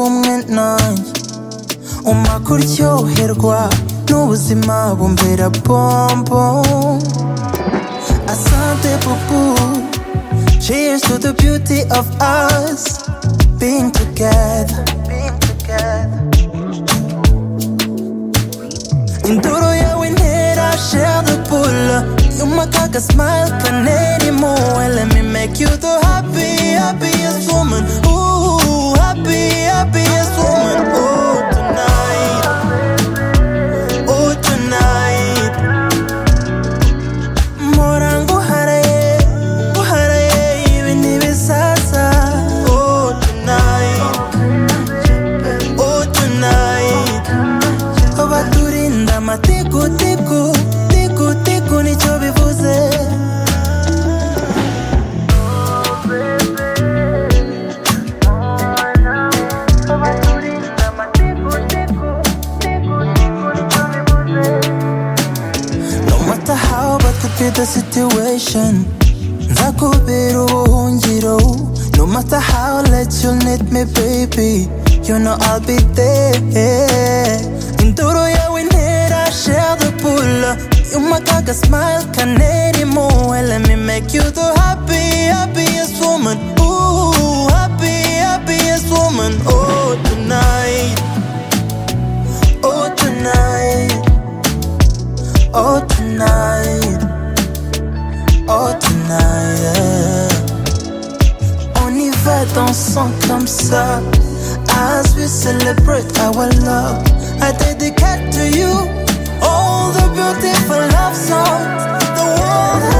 kumwe nanjye umpa kuryoherwa n'ubuzima bumbera bombo. Asante bubu, cheers to the beauty of us being together. Indoro yawe ntera share the pool. You make a smile can anymore. Let me make you the happiest woman. Ooh, happiest woman. Oh tonight, oh tonight. Morango haraye, ibintu bizaza. Oh tonight, oh tonight. Abaturinda amatiku tiku nicyo bivuze. No matter how bad could be the situation, nzakubera ubuhungiro. No matter how late you'll need me baby, you know I'll be there. Indoro yawe ntera share the pool. You make a smile can anymore. Let me make you the happiest woman. Ooh, happiest woman. Oh tonight, oh tonight, oh tonight, oh tonight, yeah. On y va dansant comme ça as we celebrate our love. I dedicate to you all the beautiful love songs the world